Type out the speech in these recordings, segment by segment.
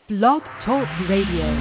Blog Talk Radio.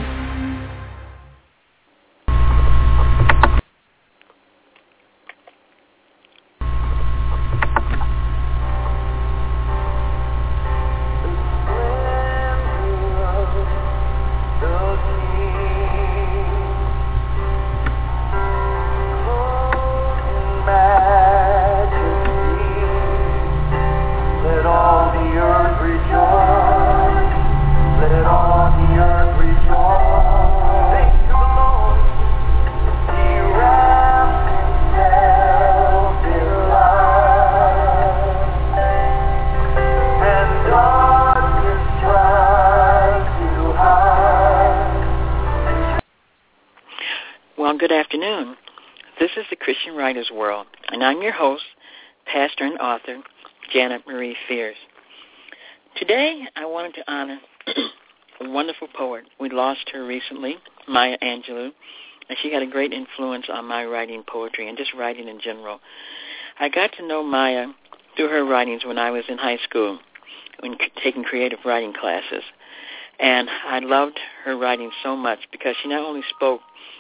Writer's World, and I'm your host, pastor and author, Janet Marie Fears. Today, I wanted to honor a wonderful poet. We lost her recently, Maya Angelou, and she had a great influence on my writing poetry and just writing in general. I got to know Maya through her writings when I was in high school, when taking creative writing classes, and I loved her writing so much because she not only spoke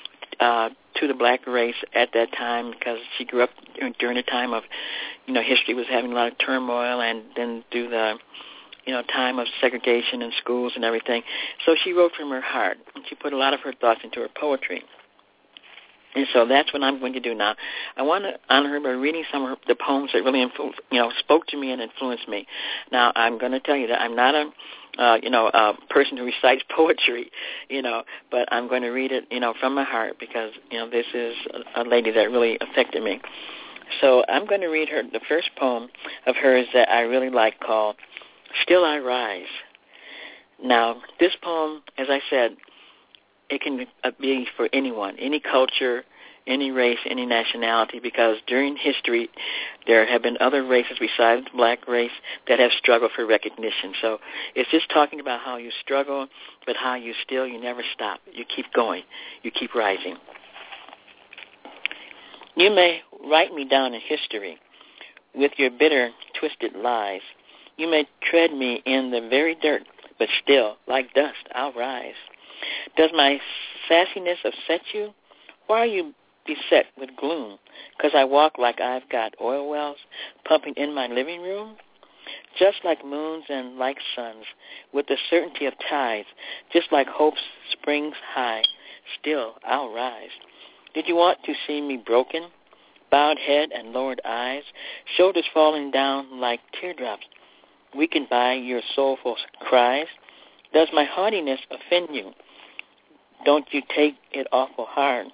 to the black race at that time, because she grew up during a time of, history was having a lot of turmoil, and then through the, time of segregation in schools and everything. So she wrote from her heart, and she put a lot of her thoughts into her poetry. And so that's what I'm going to do now. I want to honor her by reading some of the poems that really, spoke to me and influenced me. Now, I'm going to tell you that I'm not a person who recites poetry, but I'm going to read it, from my heart because, this is a lady that really affected me. So I'm going to read her the first poem of hers that I really like, called Still I Rise. Now, this poem, as I said, it can be for anyone, any culture, any race, any nationality, because during history there have been other races besides the black race that have struggled for recognition. So it's just talking about how you struggle, but how you never stop. You keep going. You keep rising. You may write me down in history with your bitter, twisted lies. You may tread me in the very dirt, but still, like dust, I'll rise. Does my sassiness upset you? Why are you beset with gloom? 'Cause I walk like I've got oil wells pumping in my living room? Just like moons and like suns, with the certainty of tides, just like hope springs high, still I'll rise. Did you want to see me broken? Bowed head and lowered eyes, shoulders falling down like teardrops, weakened by your soulful cries? Does my haughtiness offend you? Don't you take it awful hard?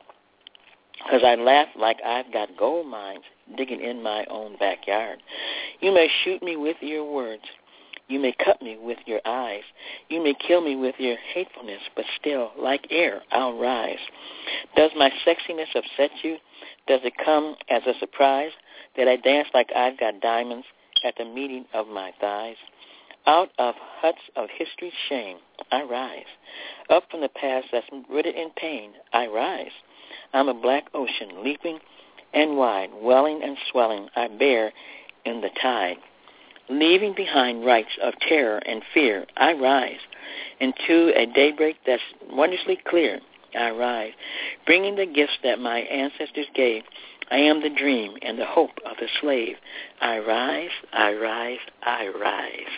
'Cause I laugh like I've got gold mines digging in my own backyard. You may shoot me with your words. You may cut me with your eyes. You may kill me with your hatefulness, but still, like air, I'll rise. Does my sexiness upset you? Does it come as a surprise that I dance like I've got diamonds at the meeting of my thighs? Out of huts of history's shame, I rise. Up from the past that's rooted in pain, I rise. I'm a black ocean, leaping and wide, welling and swelling, I bear in the tide. Leaving behind rites of terror and fear, I rise. Into a daybreak that's wondrously clear, I rise. Bringing the gifts that my ancestors gave, I am the dream and the hope of the slave. I rise, I rise, I rise.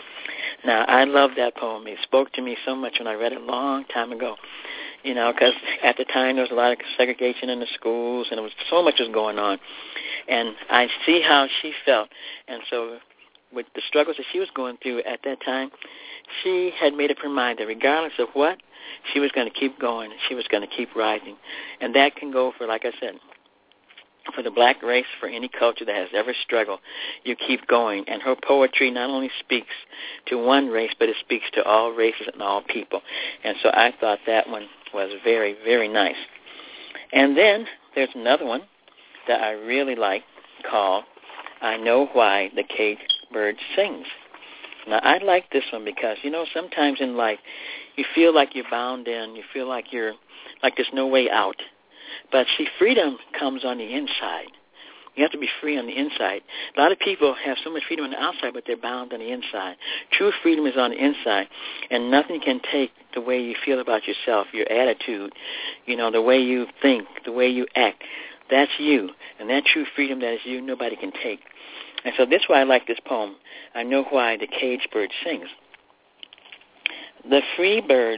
Now, I love that poem. It spoke to me so much when I read it a long time ago, because at the time there was a lot of segregation in the schools, and so much was going on. And I see how she felt. And so with the struggles that she was going through at that time, she had made up her mind that regardless of what, she was going to keep going, and she was going to keep rising. And that can go for, like I said, for the black race, for any culture that has ever struggled, you keep going. And her poetry not only speaks to one race, but it speaks to all races and all people. And so I thought that one was very, very nice. And then there's another one that I really like, called I Know Why the Caged Bird Sings. Now, I like this one because, sometimes in life you feel like you're bound in, you feel like there's no way out. But see, freedom comes on the inside. You have to be free on the inside. A lot of people have so much freedom on the outside, but they're bound on the inside. True freedom is on the inside, and nothing can take the way you feel about yourself, your attitude, the way you think, the way you act. That's you, and that true freedom that is you, nobody can take. And so that's why I like this poem. I know why the caged bird sings. The free bird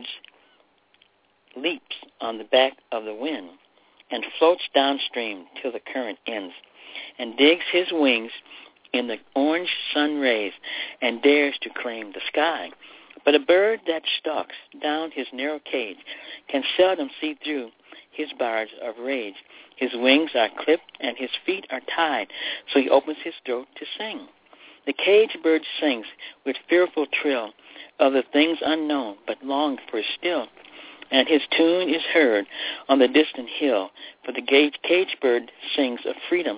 leaps on the back of the wind and floats downstream till the current ends, and digs his wings in the orange sun rays and dares to claim the sky. But a bird that stalks down his narrow cage can seldom see through his bars of rage. His wings are clipped and his feet are tied, so he opens his throat to sing. The caged bird sings with fearful trill of the things unknown, but longed for still, and his tune is heard on the distant hill, for the caged bird sings of freedom.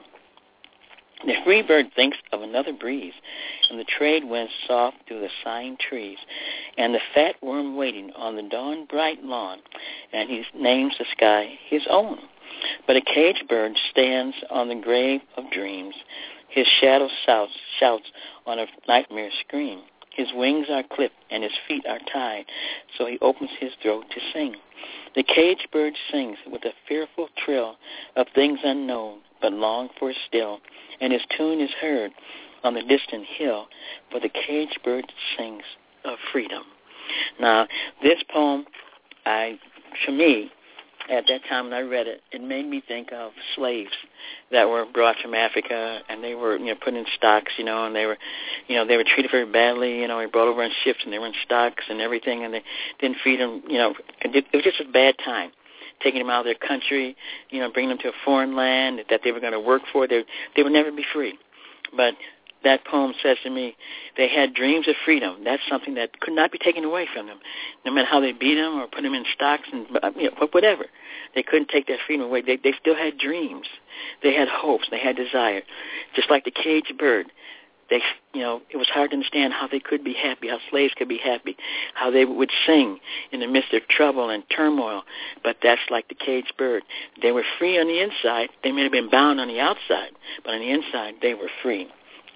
The free bird thinks of another breeze, and the trade winds soft through the sighing trees, and the fat worm waiting on the dawn-bright lawn, and he names the sky his own. But a caged bird stands on the grave of dreams. His shadow shouts on a nightmare scream. His wings are clipped and his feet are tied, so he opens his throat to sing. The caged bird sings with a fearful trill of things unknown, but long for still, and his tune is heard on the distant hill, for the caged bird sings of freedom. Now, this poem, for me, at that time when I read it, it made me think of slaves that were brought from Africa, and they were, put in stocks, and they were, they were treated very badly, they were brought over on ships, and they were in stocks and everything, and they didn't feed them, it was just a bad time, taking them out of their country, bringing them to a foreign land that they were going to work for. They would never be free. But that poem says to me, they had dreams of freedom. That's something that could not be taken away from them, no matter how they beat them or put them in stocks and whatever. They couldn't take that freedom away. They still had dreams. They had hopes. They had desire. Just like the caged bird, it was hard to understand how they could be happy, how slaves could be happy, how they would sing in the midst of trouble and turmoil. But that's like the caged bird. They were free on the inside. They may have been bound on the outside, but on the inside they were free.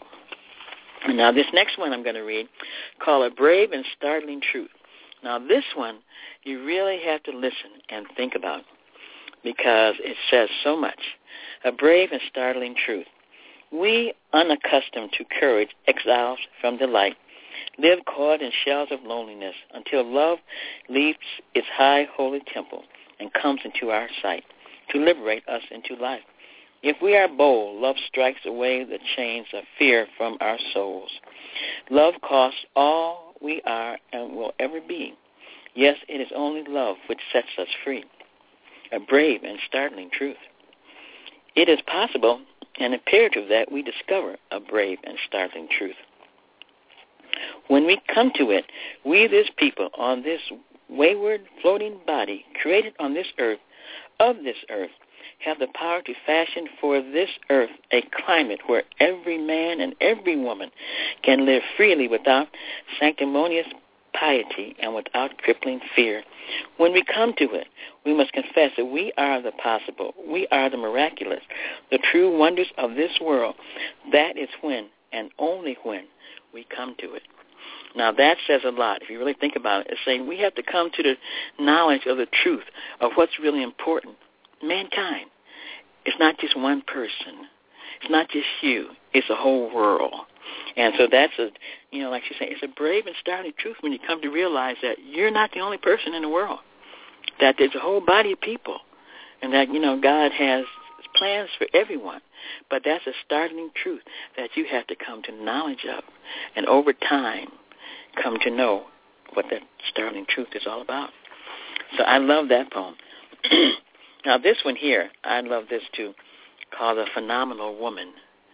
And now this next one I'm going to read, called A Brave and Startling Truth. Now this one, you really have to listen and think about, because it says so much. A brave and startling truth. We, unaccustomed to courage, exiles from delight, live caught in shells of loneliness until love leaves its high holy temple and comes into our sight to liberate us into life. If we are bold, love strikes away the chains of fear from our souls. Love costs all we are and will ever be. Yes, it is only love which sets us free. A brave and startling truth. It is possible and imperative that we discover a brave and startling truth. When we come to it, we, this people, on this wayward, floating body, created on this earth, of this earth, have the power to fashion for this earth a climate where every man and every woman can live freely without sanctimonious piety and without crippling fear. When we come to it, we must confess that we are the possible, we are the miraculous, the true wonders of this world. That is when, and only when, we come to it. Now that says a lot. If you really think about it, it's saying we have to come to the knowledge of the truth of what's really important. Mankind. It's not just one person. It's not just you. It's a whole world. And so that's like you say, it's a brave and startling truth when you come to realize that you're not the only person in the world, that there's a whole body of people, and that, God has plans for everyone. But that's a startling truth that you have to come to knowledge of, and over time come to know what that startling truth is all about. So I love that poem. Now this one here, I love this too, called A Phenomenal Woman.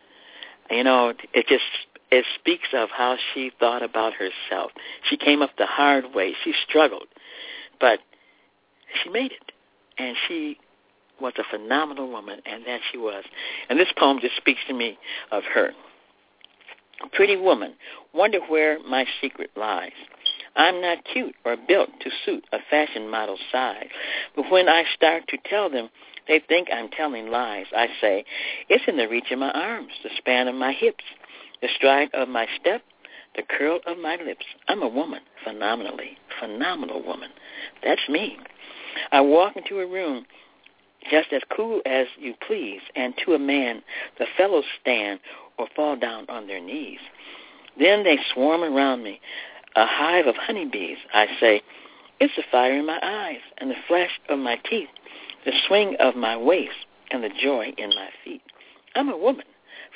It speaks of how she thought about herself. She came up the hard way. She struggled, but she made it. And she was a phenomenal woman, and that she was. And this poem just speaks to me of her. Pretty woman, wonder where my secret lies. I'm not cute or built to suit a fashion model's size, but when I start to tell them They think I'm telling lies. I say, it's in the reach of my arms, the span of my hips, the stride of my step, the curl of my lips. I'm a woman, phenomenal woman. That's me. I walk into a room just as cool as you please, and to a man the fellows stand or fall down on their knees. Then they swarm around me, a hive of honeybees. I say, it's the fire in my eyes and the flash of my teeth, the swing of my waist and the joy in my feet. I'm a woman,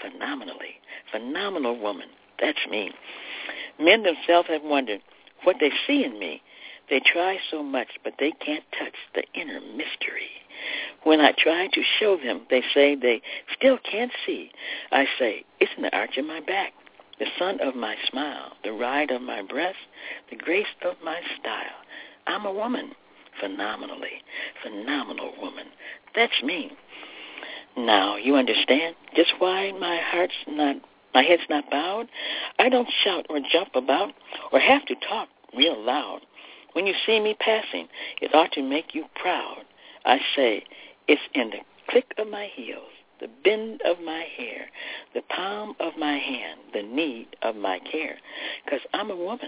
phenomenal woman. That's me. Men themselves have wondered what they see in me. They try so much, but they can't touch the inner mystery. When I try to show them, they say they still can't see. I say, it's in the arch of my back, the sun of my smile, the ride of my breast, the grace of my style. I'm a woman, phenomenal woman. That's me. Now, you understand just why my head's not bowed? I don't shout or jump about or have to talk real loud. When you see me passing, it ought to make you proud. I say, it's in the click of my heels, the bend of my hair, the palm of my hand, the need of my care. Because I'm a woman,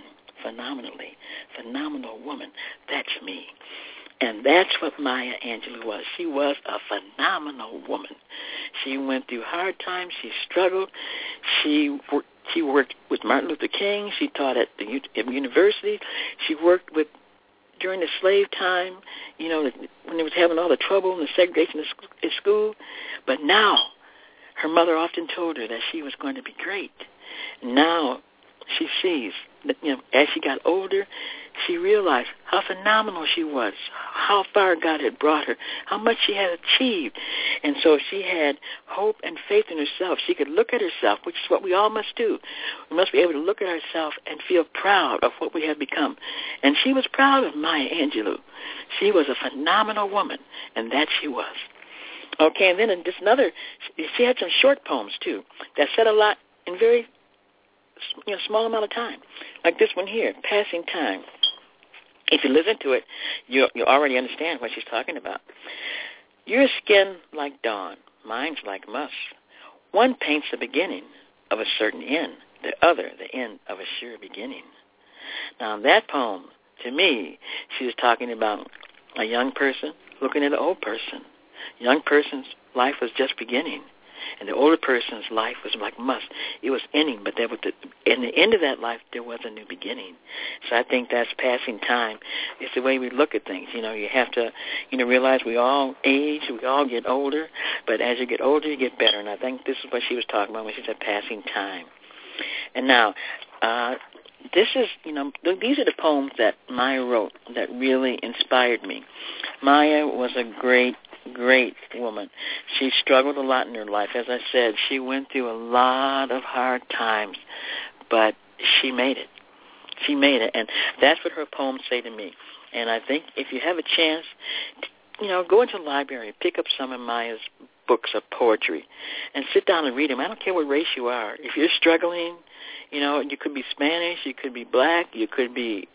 phenomenal woman. That's me. And that's what Maya Angelou was. She was a phenomenal woman. She went through hard times. She struggled. She worked with Martin Luther King. She taught at the university. She worked during the slave time, when they was having all the trouble and the segregation at school. But now, her mother often told her that she was going to be great. Now, she sees that, as she got older, she realized how phenomenal she was, how far God had brought her, how much she had achieved. And so she had hope and faith in herself. She could look at herself, which is what we all must do. We must be able to look at ourselves and feel proud of what we have become. And she was proud of Maya Angelou. She was a phenomenal woman, and that she was. Okay, and then in just she had some short poems, too, that said a lot in very small amount of time, like this one here, Passing Time. If you listen to it, you already understand what she's talking about. Your skin like dawn, mine's like musk. One paints the beginning of a certain end, the other the end of a sure beginning. Now, in that poem, to me, she was talking about a young person looking at an old person. Young person's life was just beginning, and the older person's life was like musk. It was ending, but in the end of that life, there was a new beginning. So I think that's passing time. It's the way we look at things. You have to, realize we all age, we all get older, but as you get older, you get better. And I think this is what she was talking about when she said passing time. And now, this is, these are the poems that Maya wrote that really inspired me. Maya was a great woman. She struggled a lot in her life. As I said, she went through a lot of hard times, but she made it. She made it, and that's what her poems say to me. And I think if you have a chance, go into the library, pick up some of Maya's books of poetry, and sit down and read them. I don't care what race you are. If you're struggling, you could be Spanish, you could be black, you could be,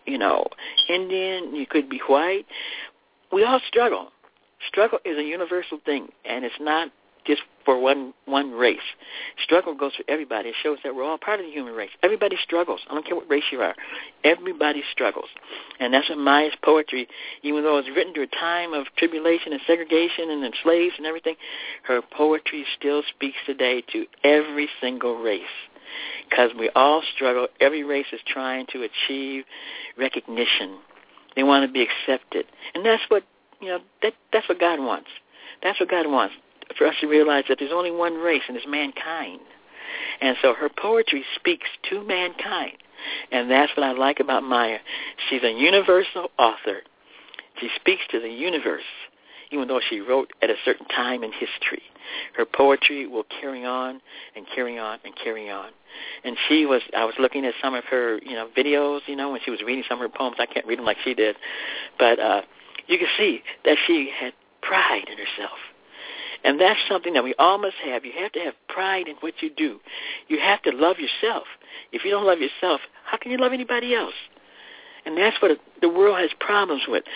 Indian, you could be white. We all struggle. Struggle is a universal thing, and it's not just for one race. Struggle goes for everybody. It shows that we're all part of the human race. Everybody struggles. I don't care what race you are. Everybody struggles. And that's what Maya's poetry, even though it was written during a time of tribulation and segregation and slaves and everything, her poetry still speaks today to every single race. Because we all struggle. Every race is trying to achieve recognition. They want to be accepted. And that's what that's what God wants. That's what God wants, for us to realize that there's only one race, and it's mankind. And so her poetry speaks to mankind. And that's what I like about Maya. She's a universal author. She speaks to the universe, even though she wrote at a certain time in history. Her poetry will carry on and carry on and carry on. And I was looking at some of her, videos, when she was reading some of her poems. I can't read them like she did. But you can see that she had pride in herself. And that's something that we all must have. You have to have pride in what you do. You have to love yourself. If you don't love yourself, how can you love anybody else? And that's what the world has problems with.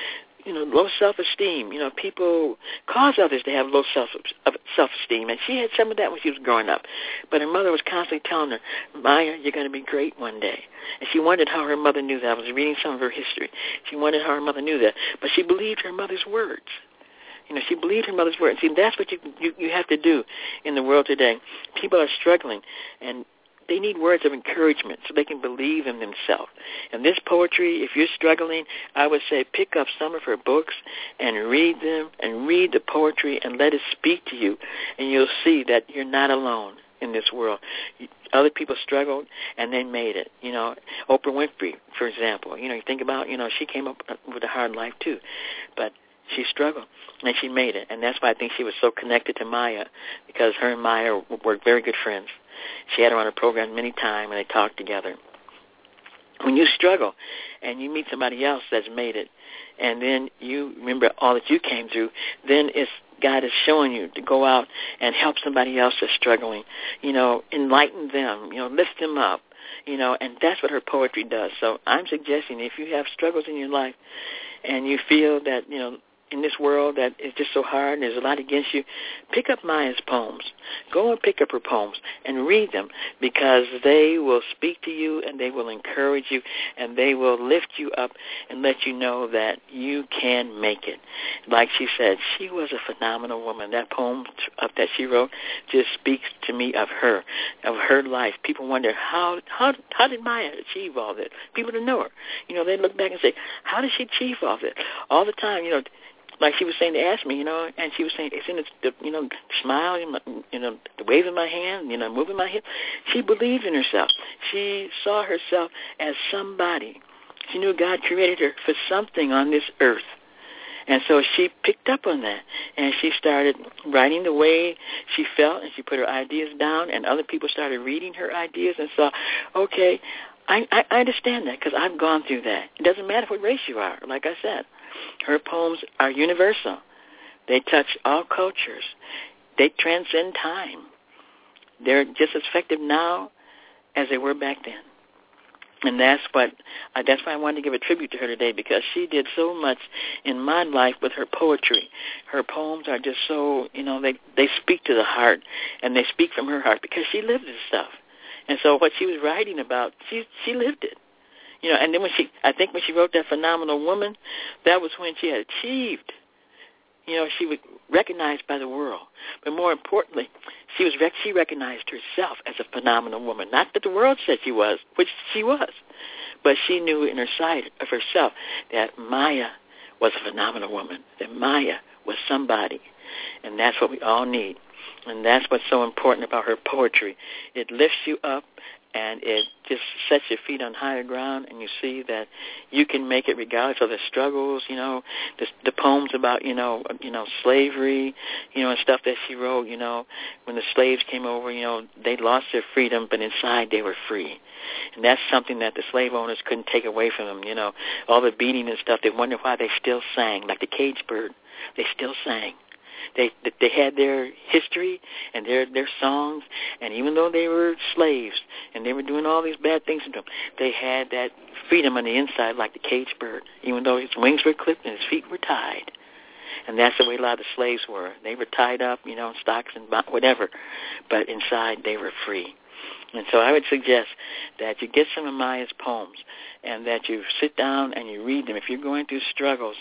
low self-esteem. People cause others to have low self-esteem, and she had some of that when she was growing up. But her mother was constantly telling her, Maya, you're going to be great one day. And she wondered how her mother knew that. I was reading some of her history. She wondered how her mother knew that. But she believed her mother's words. She believed her mother's words. See, that's what you have to do in the world today. People are struggling, and they need words of encouragement so they can believe in themselves. And this poetry, if you're struggling, I would say pick up some of her books and read them and read the poetry and let it speak to you, and you'll see that you're not alone in this world. Other people struggled, and they made it. Oprah Winfrey, for example. You think about, she came up with a hard life too, but she struggled, and she made it. And that's why I think she was so connected to Maya, because her and Maya were very good friends. She had her on her program many times, and they talked together. When you struggle and you meet somebody else that's made it, and then you remember all that you came through, then God is showing you to go out and help somebody else that's struggling, enlighten them, lift them up, and that's what her poetry does. So I'm suggesting if you have struggles in your life and you feel that, in this world that is just so hard and there's a lot against you, pick up Maya's poems. Go and pick up her poems and read them, because they will speak to you and they will encourage you and they will lift you up and let you know that you can make it. Like she said, she was a phenomenal woman. That poem that she wrote just speaks to me of her life. People wonder, how did Maya achieve all this? People that know her, they look back and say, how did she achieve all this? All the time, like she was saying, they asked me, and she was saying, it's in the smile, the wave of my hand, moving my hip. She believed in herself. She saw herself as somebody. She knew God created her for something on this earth. And so she picked up on that, and she started writing the way she felt, and she put her ideas down, and other people started reading her ideas and saw, okay, I understand that because I've gone through that. It doesn't matter what race you are, like I said. Her poems are universal. They touch all cultures. They transcend time. They're just as effective now as they were back then. And that's why I wanted to give a tribute to her today, because she did so much in my life with her poetry. Her poems are just so, they speak to the heart, and they speak from her heart because she lived this stuff. And so what she was writing about, she lived it. And then when she wrote that Phenomenal Woman, that was when she had achieved. She was recognized by the world. But more importantly, she recognized herself as a phenomenal woman. Not that the world said she was, which she was, but she knew in her side of herself that Maya was a phenomenal woman, that Maya was somebody. And that's what we all need. And that's what's so important about her poetry. It lifts you up, and it just sets your feet on higher ground, and you see that you can make it regardless of the struggles, the poems about, slavery, and stuff that she wrote, when the slaves came over, they lost their freedom, but inside they were free. And that's something that the slave owners couldn't take away from them, all the beating and stuff. They wonder why they still sang, like the cage bird. They still sang. They had their history and their songs, and even though they were slaves and they were doing all these bad things to them, they had that freedom on the inside like the caged bird, even though his wings were clipped and his feet were tied. And that's the way a lot of the slaves were. They were tied up, in stocks and whatever, but inside they were free. And so I would suggest that you get some of Maya's poems and that you sit down and you read them. If you're going through struggles,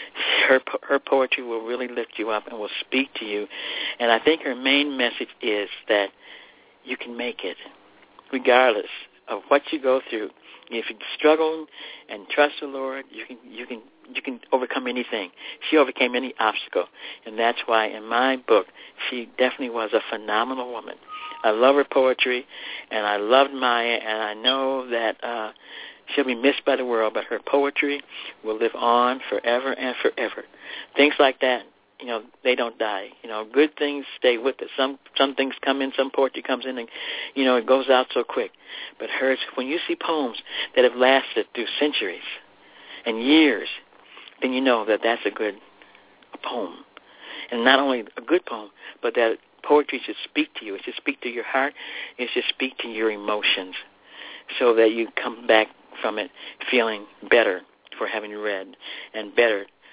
her poetry will really lift you up and will speak to you. And I think her main message is that you can make it, regardless of what you go through. If you struggle and trust the Lord, you can overcome anything. She overcame any obstacle, and that's why in my book she definitely was a phenomenal woman. I love her poetry, and I loved Maya, and I know that she'll be missed by the world, but her poetry will live on forever and forever. Things like that, they don't die. Good things stay with us. Some things come in, some poetry comes in, and, it goes out so quick. But hers, when you see poems that have lasted through centuries and years, then you know that that's a good poem. And not only a good poem, but that poetry should speak to you. It should speak to your heart. It should speak to your emotions so that you come back from it feeling better for having read and better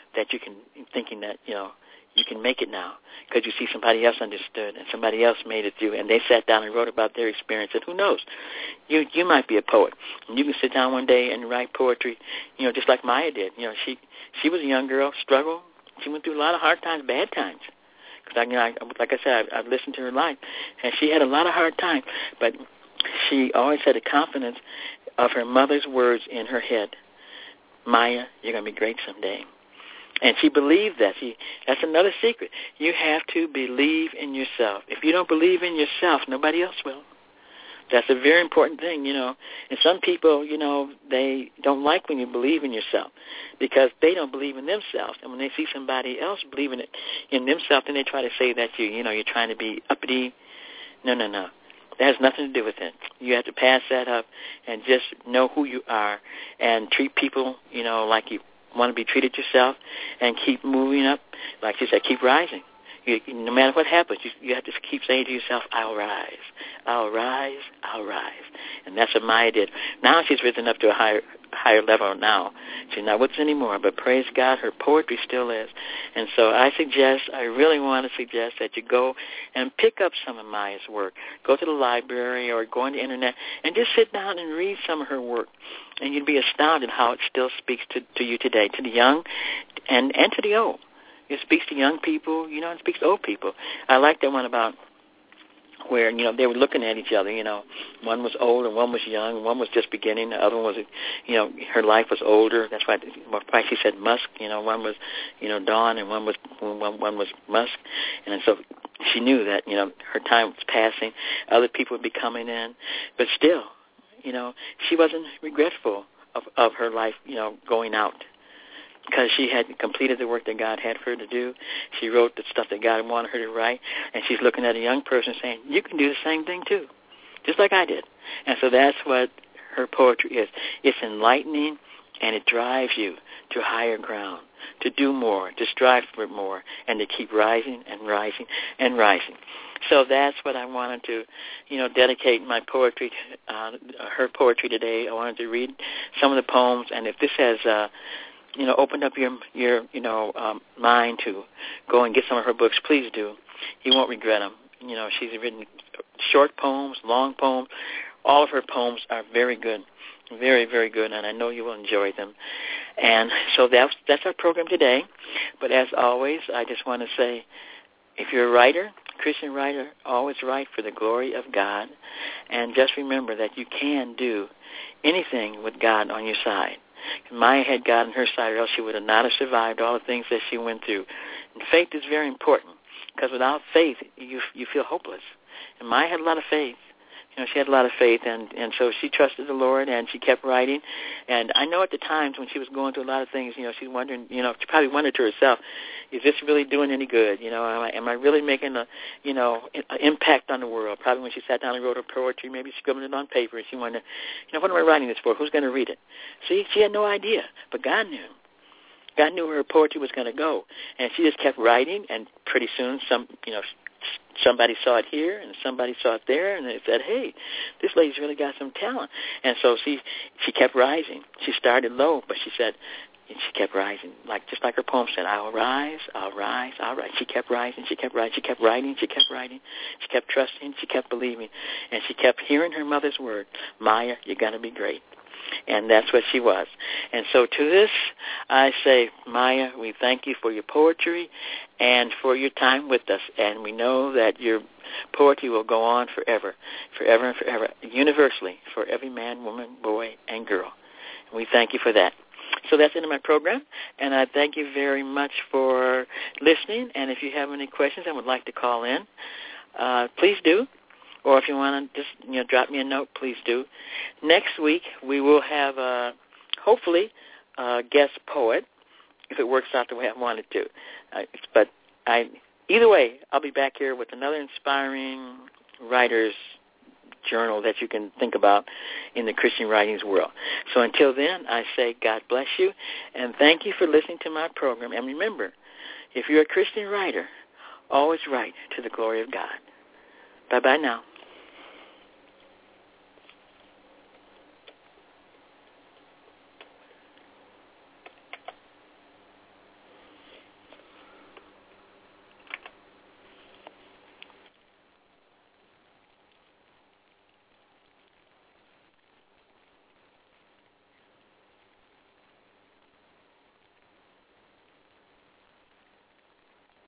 that you can, thinking that, you can make it now because you see somebody else understood and somebody else made it through, and they sat down and wrote about their experience. And who knows, you might be a poet, and you can sit down one day and write poetry, just like Maya did. She was a young girl, struggled. She went through a lot of hard times, bad times. Because like I said, I've listened to her life, and she had a lot of hard times, but she always had the confidence of her mother's words in her head. Maya, you're going to be great someday. And she believed that. That's another secret. You have to believe in yourself. If you don't believe in yourself, nobody else will. That's a very important thing, And some people, they don't like when you believe in yourself because they don't believe in themselves. And when they see somebody else believing in themselves, then they try to say that you're trying to be uppity. No. That has nothing to do with it. You have to pass that up and just know who you are and treat people, like you want to be treated yourself, and keep moving up. Like you said, keep rising. No matter what happens, you have to keep saying to yourself, I'll rise, I'll rise, I'll rise. And that's what Maya did. Now she's risen up to a higher level now. She's not with us anymore, but praise God, her poetry still is. And so I really want to suggest that you go and pick up some of Maya's work. Go to the library or go on the Internet and just sit down and read some of her work. And you'd be astounded how it still speaks to you today, to the young and to the old. It speaks to young people, and it speaks to old people. I like that one about where, they were looking at each other, One was old and one was young. One was just beginning. The other one was, her life was older. That's why she said musk. One was, dawn and one was musk. And so she knew that, her time was passing. Other people would be coming in. But still, she wasn't regretful of her life, going out. Because she had completed the work that God had for her to do. She wrote the stuff that God wanted her to write, and she's looking at a young person saying, you can do the same thing too, just like I did. And so that's what her poetry is. It's enlightening, and it drives you to higher ground, to do more, to strive for more, and to keep rising and rising and rising. So that's what I wanted to, dedicate my poetry, her poetry today. I wanted to read some of the poems, and if this has opened up your mind to go and get some of her books, please do. You won't regret them. She's written short poems, long poems. All of her poems are very good, very, very good, and I know you will enjoy them. And so that's our program today. But as always, I just want to say, if you're a writer, Christian writer, always write for the glory of God. And just remember that you can do anything with God on your side. Maya had God on her side, or else she would have not have survived all the things that she went through. And faith is very important, because without faith, you feel hopeless. And Maya had a lot of faith. She had a lot of faith, and so she trusted the Lord, and she kept writing. And I know at the times when she was going through a lot of things, she's wondering, she probably wondered to herself, is this really doing any good? Am I really making an impact on the world? Probably when she sat down and wrote her poetry, maybe scribbled it on paper, and she wondered, what am I writing this for? Who's going to read it? See, she had no idea, but God knew. God knew where her poetry was going to go, and she just kept writing, and pretty soon somebody saw it here and somebody saw it there, and they said, hey, this lady's really got some talent. And so she kept rising. She started low, but she kept rising, just like her poem said, I'll rise, I'll rise, I'll rise. She kept rising, she kept rising, she kept writing, she kept writing, she kept trusting, she kept believing, and she kept hearing her mother's word, Maya, you're going to be great. And that's what she was. And so to this, I say, Maya, we thank you for your poetry and for your time with us. And we know that your poetry will go on forever, forever and forever, universally, for every man, woman, boy, and girl. And we thank you for that. So that's the end of my program, and I thank you very much for listening. And if you have any questions and would like to call in, please do. Or if you want to just drop me a note, please do. Next week we will have hopefully a guest poet, if it works out the way I want it to. But either way, I'll be back here with another inspiring writer's journal that you can think about in the Christian writings world. So until then, I say God bless you, and thank you for listening to my program. And remember, if you're a Christian writer, always write to the glory of God. Bye-bye now.